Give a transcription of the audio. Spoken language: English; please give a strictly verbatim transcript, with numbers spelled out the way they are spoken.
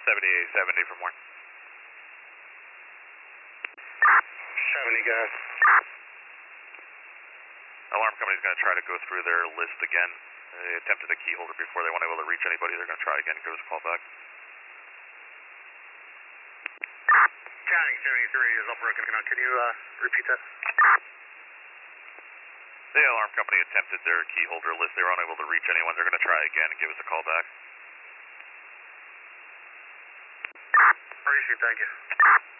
seventy-eight seventy from where? seventy, guys. Alarm company's going to try to go through their list again. They attempted a key holder before. They weren't able to reach anybody. They're going to try again. Give us a call back. Counting seventy-three is all broken. Can you uh, repeat that? The alarm company attempted their key holder list. They were unable to reach anyone. They're going to try again and give us a call back. Appreciate it. Thank you.